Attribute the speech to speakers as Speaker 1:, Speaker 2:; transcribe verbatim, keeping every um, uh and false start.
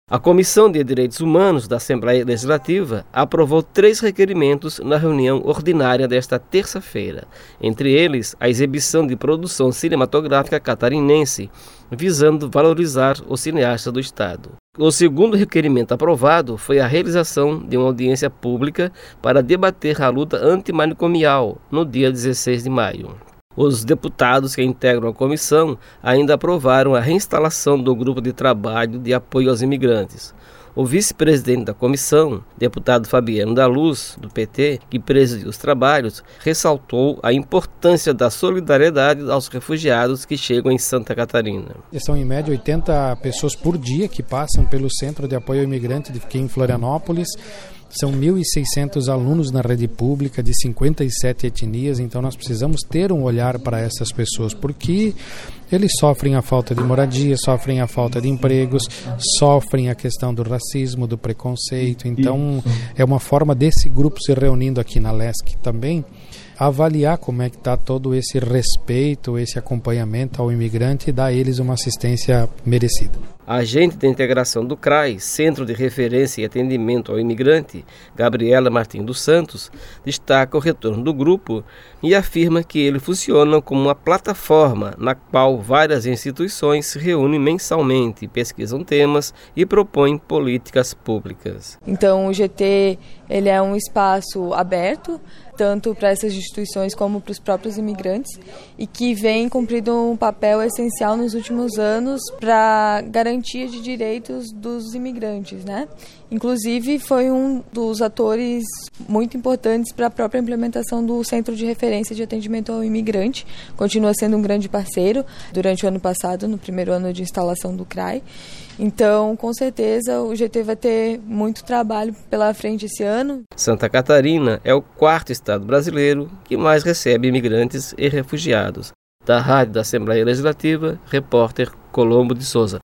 Speaker 1: A Comissão de Direitos Humanos da Assembleia Legislativa aprovou três requerimentos na reunião ordinária desta terça-feira, entre eles a exibição de produção cinematográfica catarinense, visando valorizar o cineasta do Estado. O segundo requerimento aprovado foi a realização de uma audiência pública para debater a luta antimanicomial no dia dezesseis de maio. Os deputados que integram a comissão ainda aprovaram a reinstalação do grupo de trabalho de apoio aos imigrantes. O vice-presidente da comissão, deputado Fabiano da Luz, do P T, que presidiu os trabalhos, ressaltou a importância da solidariedade aos refugiados que chegam em Santa Catarina.
Speaker 2: São em média oitenta pessoas por dia que passam pelo Centro de Apoio ao Imigrante de aqui em Florianópolis. São mil e seiscentos alunos na rede pública de cinquenta e sete etnias, então nós precisamos ter um olhar para essas pessoas, porque eles sofrem a falta de moradia, sofrem a falta de empregos, sofrem a questão do racismo, do preconceito. Então é uma forma desse grupo se reunindo aqui na Lesc também, avaliar como é que está todo esse respeito, esse acompanhamento ao imigrante e dar a eles uma assistência merecida.
Speaker 1: A agente de integração do C R A I, Centro de Referência e Atendimento ao Imigrante, Gabriela Martins dos Santos, destaca o retorno do grupo e afirma que ele funciona como uma plataforma na qual várias instituições se reúnem mensalmente, pesquisam temas e propõem políticas públicas.
Speaker 3: Então o G T ele é um espaço aberto, tanto para essas instituições como para os próprios imigrantes, e que vem cumprindo um papel essencial nos últimos anos para garantia de direitos dos imigrantes, né? Inclusive foi um dos atores muito importantes para a própria implementação do Centro de Referência de Atendimento ao Imigrante. Continua sendo um grande parceiro durante o ano passado, no primeiro ano de instalação do C R A I. Então, com certeza, o G T vai ter muito trabalho pela frente esse ano.
Speaker 1: Santa Catarina é o quarto estado brasileiro que mais recebe imigrantes e refugiados. Da Rádio da Assembleia Legislativa, repórter Colombo de Souza.